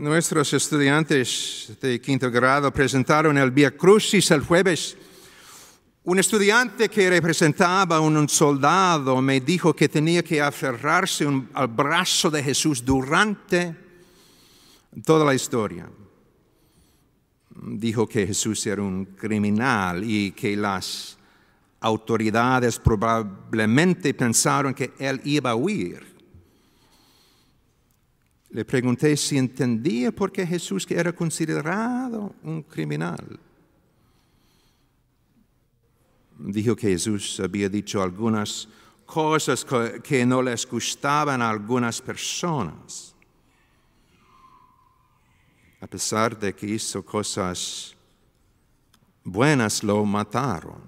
Nuestros estudiantes de quinto grado presentaron el Vía Crucis el jueves. Un estudiante que representaba a un soldado me dijo que tenía que aferrarse al brazo de Jesús durante toda la historia. Dijo que Jesús era un criminal y que las autoridades probablemente pensaron que él iba a huir. Le pregunté si entendía por qué Jesús era considerado un criminal. Dijo que Jesús había dicho algunas cosas que no les gustaban a algunas personas. A pesar de que hizo cosas buenas, lo mataron.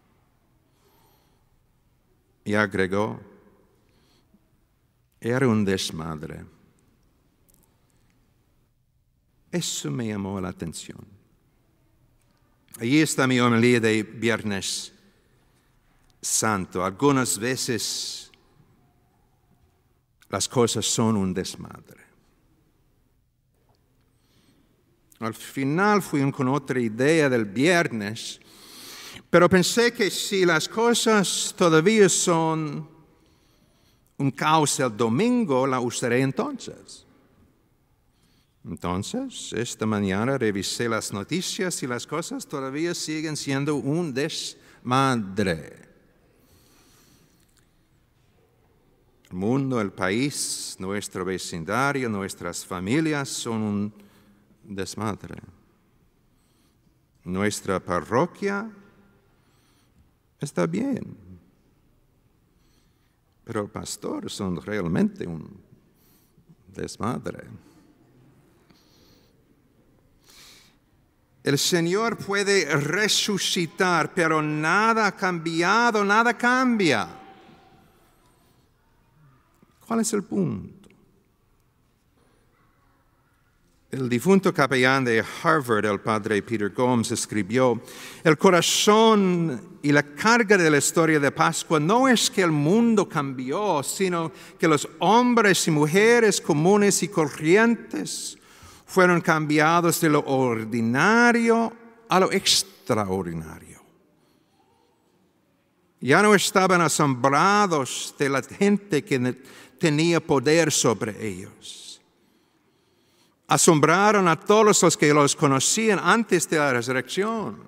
Y agregó, era un desmadre. Eso me llamó la atención. Allí está mi homilía de Viernes Santo. Algunas veces las cosas son un desmadre. Al final fui con otra idea del viernes, pero pensé que si las cosas todavía son un caos el domingo, la usaré entonces. Entonces, esta mañana revisé las noticias y las cosas todavía siguen siendo un desmadre. El mundo, el país, nuestro vecindario, nuestras familias son un desmadre. Nuestra parroquia está bien, pero el pastor son realmente un desmadre. El Señor puede resucitar, pero nada ha cambiado, nada cambia. ¿Cuál es el punto? El difunto capellán de Harvard, el padre Peter Gomes, escribió, el corazón y la carga de la historia de Pascua no es que el mundo cambió, sino que los hombres y mujeres comunes y corrientes fueron cambiados de lo ordinario a lo extraordinario. Ya no estaban asombrados de la gente que tenía poder sobre ellos. Asombraron a todos los que los conocían antes de la resurrección.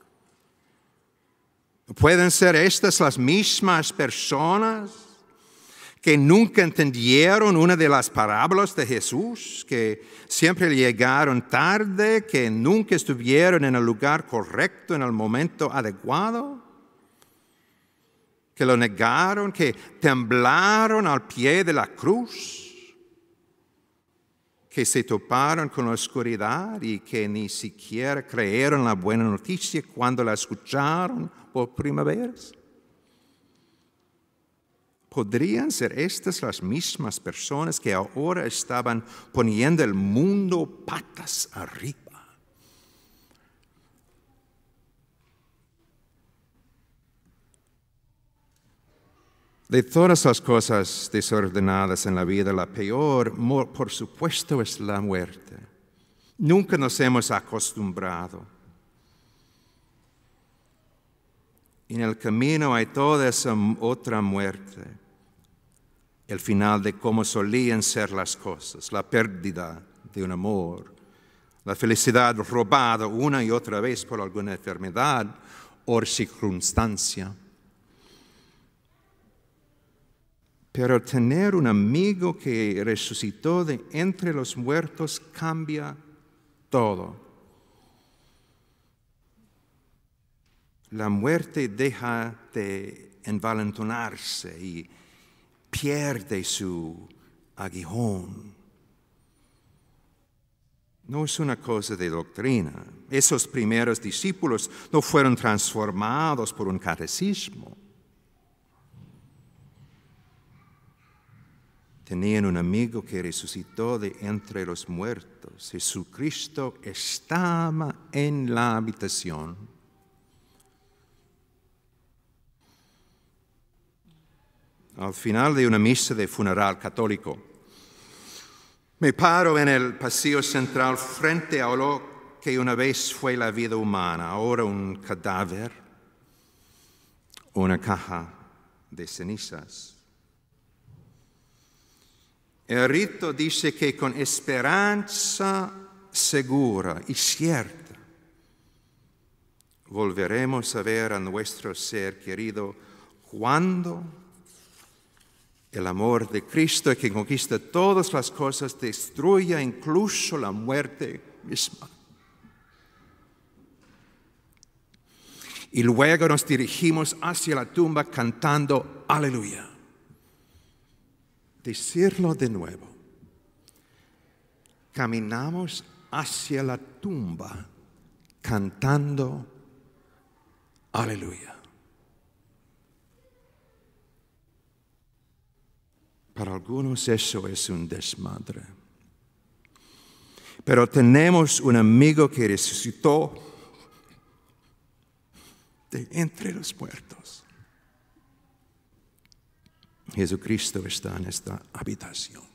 ¿Pueden ser estas las mismas personas que nunca entendieron una de las parábolas de Jesús, que siempre llegaron tarde, que nunca estuvieron en el lugar correcto, en el momento adecuado, que lo negaron, que temblaron al pie de la cruz, que se toparon con la oscuridad y que ni siquiera creyeron la buena noticia cuando la escucharon por primera vez? ¿Podrían ser estas las mismas personas que ahora estaban poniendo el mundo patas arriba? De todas las cosas desordenadas en la vida, la peor, por supuesto, es la muerte. Nunca nos hemos acostumbrado. En el camino hay toda esa otra muerte. El final de cómo solían ser las cosas, la pérdida de un amor, la felicidad robada una y otra vez por alguna enfermedad o circunstancia. Pero tener un amigo que resucitó de entre los muertos cambia todo. La muerte deja de envalentonarse y pierde su aguijón. No es una cosa de doctrina. Esos primeros discípulos no fueron transformados por un catecismo. Tenían un amigo que resucitó de entre los muertos. Jesucristo estaba en la habitación. Al final de una misa de funeral católico, Me paro en el pasillo central frente a lo que una vez fue la vida humana, ahora un cadáver, una caja de cenizas. El rito dice que con esperanza segura y cierta volveremos a ver a nuestro ser querido cuando el amor de Cristo, que conquista todas las cosas, destruya incluso la muerte misma. Y luego nos dirigimos hacia la tumba cantando aleluya. Decirlo de nuevo. Caminamos hacia la tumba cantando aleluya. Para algunos eso es un desmadre. Pero tenemos un amigo que resucitó de entre los muertos. Jesucristo está en esta habitación.